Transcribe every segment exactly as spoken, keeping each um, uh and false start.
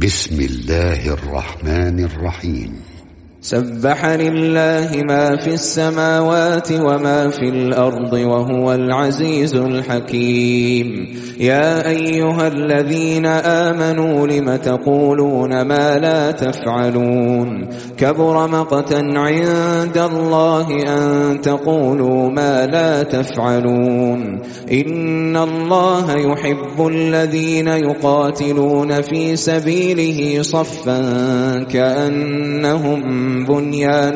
بسم الله الرحمن الرحيم. سبح لله ما في السماوات وما في الأرض وهو العزيز الحكيم. يا أيها الذين آمنوا لم تقولون ما لا تفعلون كبر مقتا عند الله أن تقولوا ما لا تفعلون إن الله يحب الذين يقاتلون في سبيله صفا كأنهم بنيان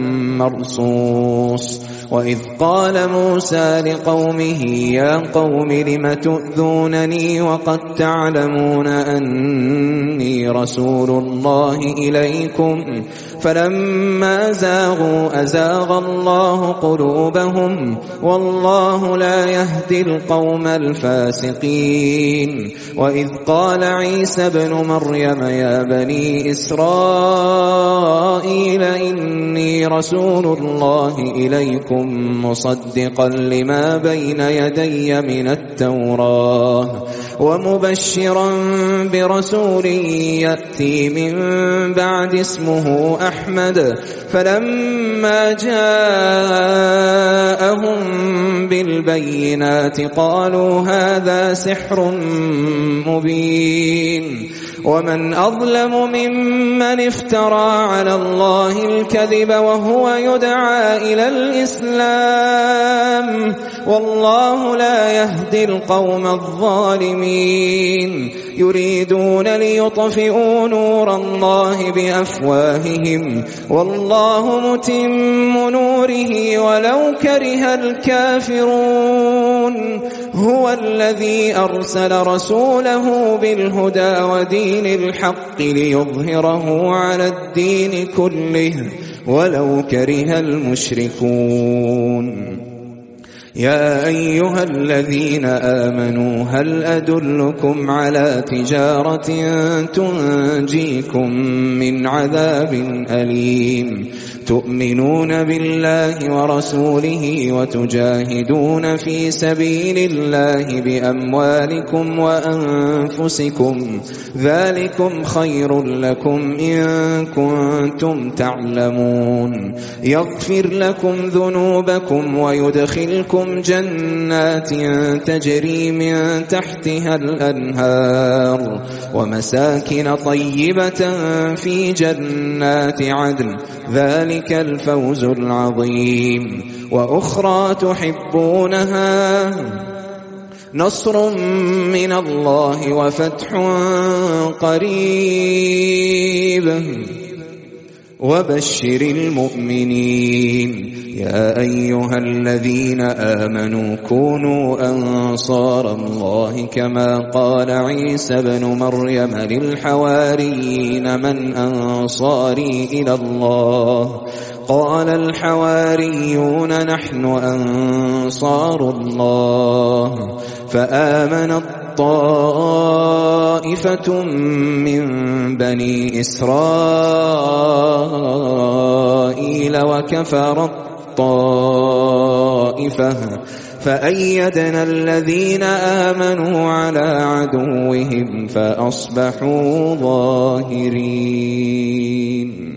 مرصوص. وإذ قال موسى لقومه يا قوم لم تؤذونني وقد تعلمون أني رسول الله إليكم فلما زاغوا أزاغ الله قلوبهم والله لا يهدي القوم الفاسقين. وإذ قال عيسى ابن مريم يا بني إسرائيل إني رسول الله إليكم مصدقا لما بين يدي من التوراة ومبشرا برسول يأتي من بعد اسمه أحمد فلما جاءهم بالبينات قالوا هذا سحر مبين. ومن أظلم ممن افترى على الله الكذب وهو يدعى إلى الإسلام والله لا يهدي القوم الظالمين. يريدون ليطفئوا نور الله بأفواههم والله متم نوره ولو كره الكافرون. هو الذي أرسل رسوله بالهدى ودين الحق ليظهره على الدين كله ولو كره المشركون. يا أيها الذين آمنوا هل أدلكم على تجارة تنجيكم من عذاب أليم تؤمنون بالله ورسوله وتجاهدون في سبيل الله بأموالكم وأنفسكم ذلكم خير لكم إن كنتم تعلمون. يغفر لكم ذنوبكم ويدخلكم جنات تجري من تحتها الأنهار ومساكن طيبة في جنات عدن ذلك الفوز العظيم. وأخرى تحبونها نصر من الله وفتح قريب وبشر المؤمنين. يا أيها الذين آمنوا كونوا أنصار الله كما قال عيسى ابن مريم للحواريين من أنصاري إلى الله قال الحواريون نحن أنصار الله. فآمنت طائفة من بني إسرائيل وكفرت طائفة فأيدنا الذين آمنوا على عدوهم فأصبحوا ظاهرين.